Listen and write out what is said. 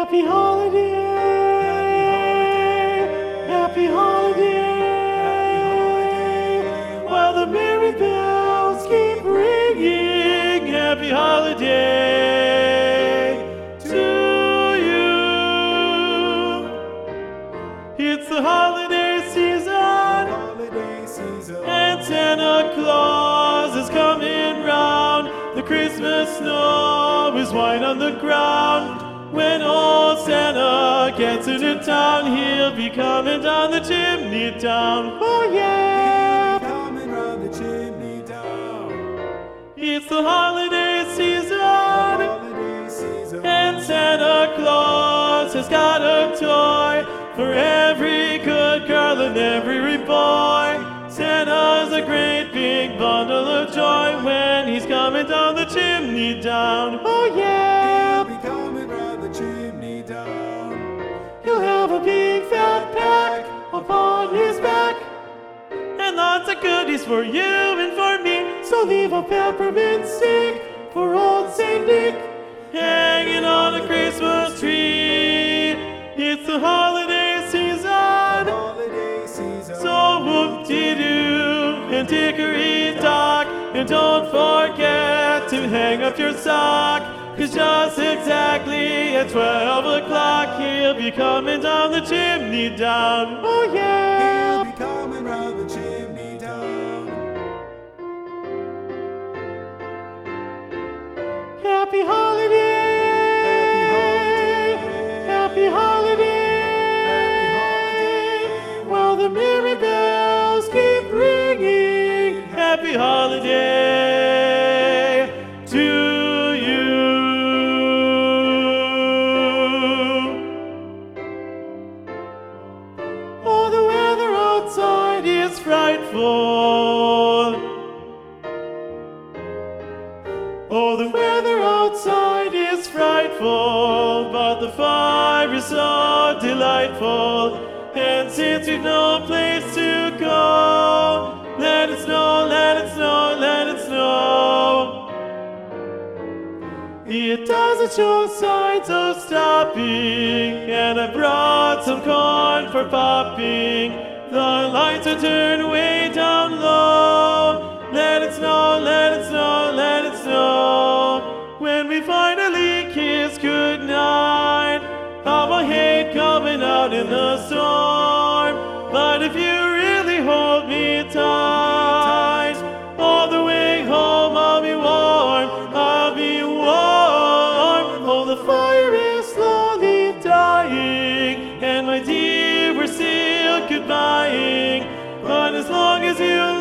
Happy holiday, happy holiday, while the merry bells keep ringing. Happy holiday to you. It's the holiday season, and Santa Claus is coming round. The Christmas snow is white on the ground. When old Santa gets into town, he'll be coming down the chimney down. Oh yeah! He'll be coming round the chimney down. It's the holiday season, and Santa Claus has got a toy for every good girl and every boy. Santa's a great big bundle of joy when he's coming down the chimney down. Oh yeah! He'll be coming round the chimney down. He'll have a big fat pack upon his back, and lots of goodies for you and for me. So leave a peppermint stick for old Saint Nick hanging on a Christmas tree. It's the holiday season, so whoop-de-doo and dickory-dock, and don't forget to hang up your sock, 'cause just exactly at 12 o'clock he'll be coming down the chimney down. Oh yeah! He'll be coming round the chimney down. Happy holiday! Happy holiday! While the merry bells keep ringing. Happy holiday to you. Oh, the weather outside is frightful. Oh, the weather outside is frightful, but the fire is so delightful. And since we've no place to go, let it snow, let it snow, let it snow. It doesn't show signs of stopping, and I brought some corn for popping. The lights are turned way down low. Let it snow, let it snow, let it snow. When we finally kiss goodnight, how I hate coming out in the storm. But if you really hold me tight, all the way home I'll be warm, I'll be warm. Oh, the fire is slowly dying, and my dear, we're still goodbying. But as long as you